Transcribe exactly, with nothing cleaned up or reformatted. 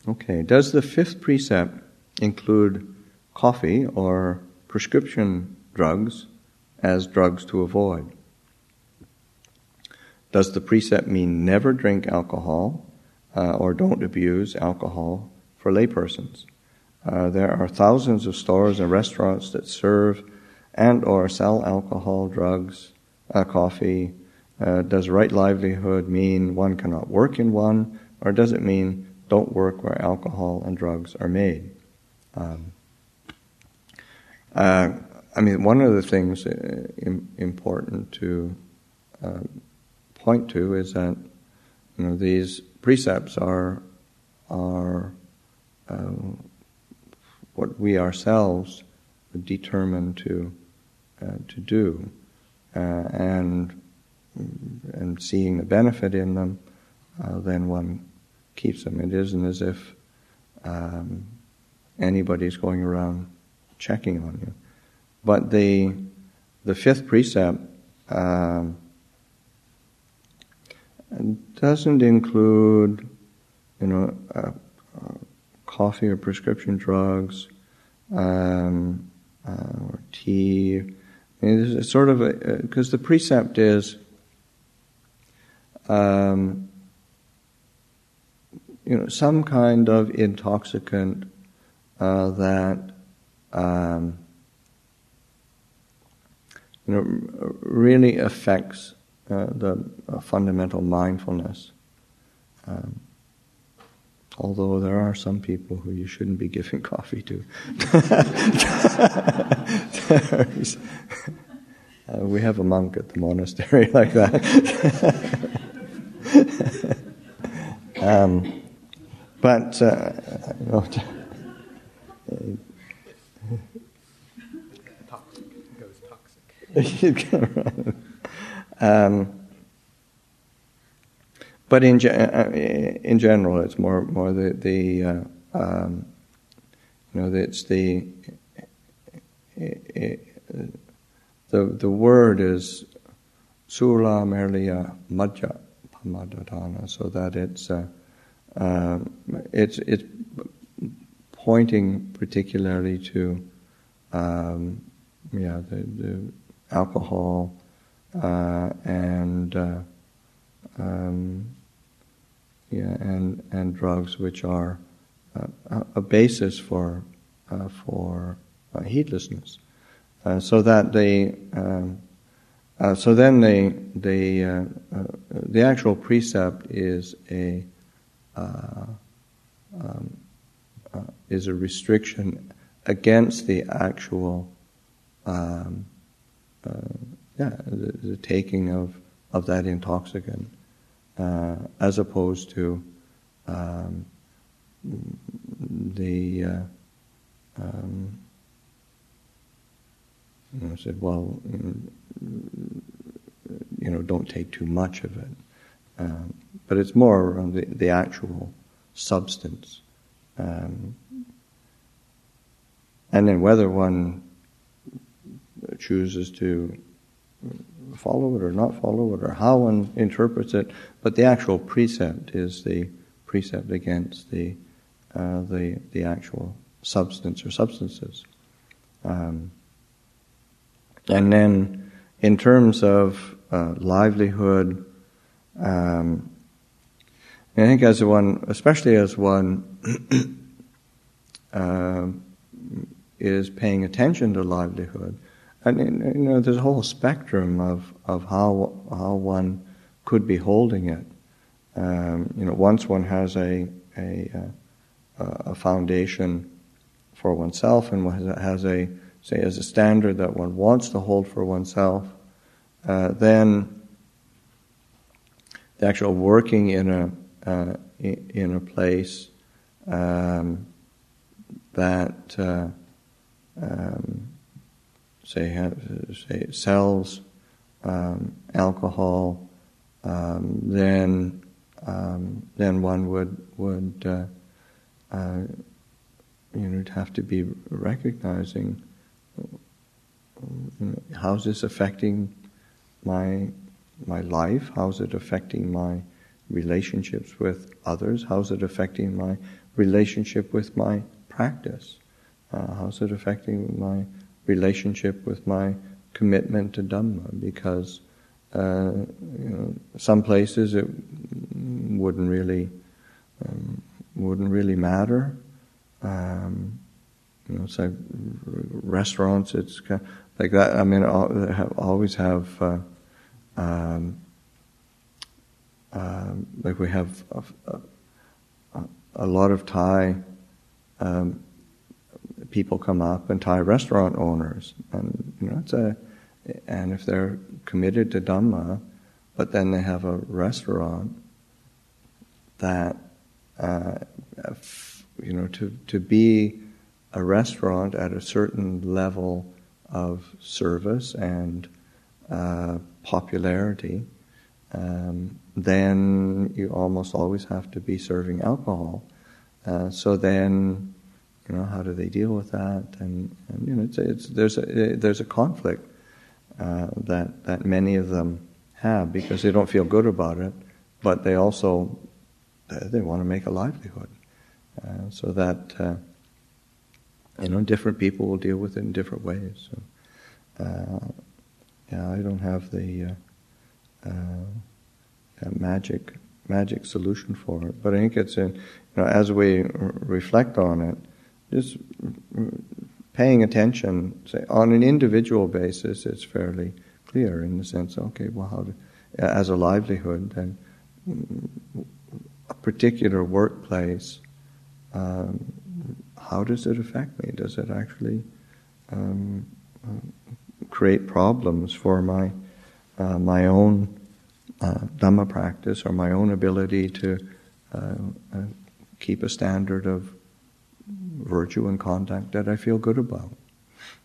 Okay, does the fifth precept include coffee or prescription drugs as drugs to avoid? Does the precept mean never drink alcohol uh, or don't abuse alcohol for laypersons? Uh, there are thousands of stores and restaurants that serve and or sell alcohol, drugs, uh, coffee. Uh, does right livelihood mean one cannot work in one, or does it mean don't work where alcohol and drugs are made? Um, uh, I mean, one of the things uh, im- important to uh, point to is that, you know, these precepts are are uh, what we ourselves determine to uh, to do, uh, and and seeing the benefit in them, uh, then one keeps them. It isn't as if um, anybody's going around checking on you. But the the fifth precept um, doesn't include, you know, uh, uh, coffee or prescription drugs, um, uh, or tea. I mean, it's sort of because the precept is, um, you know, some kind of intoxicant uh, that, um, you know, really affects uh, the uh, fundamental mindfulness. Um, although there are some people who you shouldn't be giving coffee to. uh, we have a monk at the monastery like that. um, but, uh, you know, toxic. It goes toxic. um, But in in general, it's more more the the uh, um, you know it's the the the word is sula merliya madhya pamadadana, so that it's uh, uh, it's it's pointing particularly to um, yeah the, the alcohol uh, and uh, um, yeah and and drugs, which are uh, a basis for uh, for uh, heedlessness, uh, so that they um, uh, so then they they uh, uh, the actual precept is a uh, um, uh, is a restriction against the actual um, uh, yeah the, the taking of of that intoxicant, uh, as opposed to um, the uh, um, you know, said, well, you know, don't take too much of it. Um, but it's more around the, the actual substance. Um, and then whether one chooses to follow it or not follow it, or how one interprets it, but the actual precept is the precept against the uh, the the actual substance or substances. Um, and then, in terms of uh, livelihood, um, I think as one, especially as one uh, is paying attention to livelihood. And you know, there's a whole spectrum of, of how how one could be holding it. Um, you know, once one has a a, a foundation for oneself, and one has a say as a standard that one wants to hold for oneself, uh, then the actual working in a uh, in a place um, that. Uh, um, Say, say it sells um, alcohol, um, then um, then one would would uh, uh, you know have to be recognizing, you know, how's this affecting my my life? How's it affecting my relationships with others? How's it affecting my relationship with my practice? Uh, how's it affecting my relationship with my commitment to Dhamma? Because uh, you know, some places it wouldn't really um, wouldn't really matter. Um, you know, so restaurants, it's kind of like that. I mean, they have, always have. Uh, um, uh, like we have a, a, a lot of Thai um, people come up, and Thai restaurant owners, and you know, it's a, and if they're committed to Dhamma, but then they have a restaurant that, uh, you know, to to be a restaurant at a certain level of service and uh, popularity, um, then you almost always have to be serving alcohol. Uh, so then, you know, how do they deal with that? And, and you know, it's, it's there's a there's a conflict uh, that that many of them have because they don't feel good about it, but they also they want to make a livelihood. Uh, so that uh, you know, different people will deal with it in different ways. So, uh, yeah, I don't have the uh, uh, magic magic solution for it, but I think it's in, you know, as we r- reflect on it, just paying attention. Say on an individual basis, it's fairly clear in the sense, okay, well, how do, as a livelihood, then a particular workplace, um, how does it affect me? Does it actually um, uh, create problems for my uh, my own uh, Dhamma practice or my own ability to uh, uh, keep a standard of virtue and conduct that I feel good about?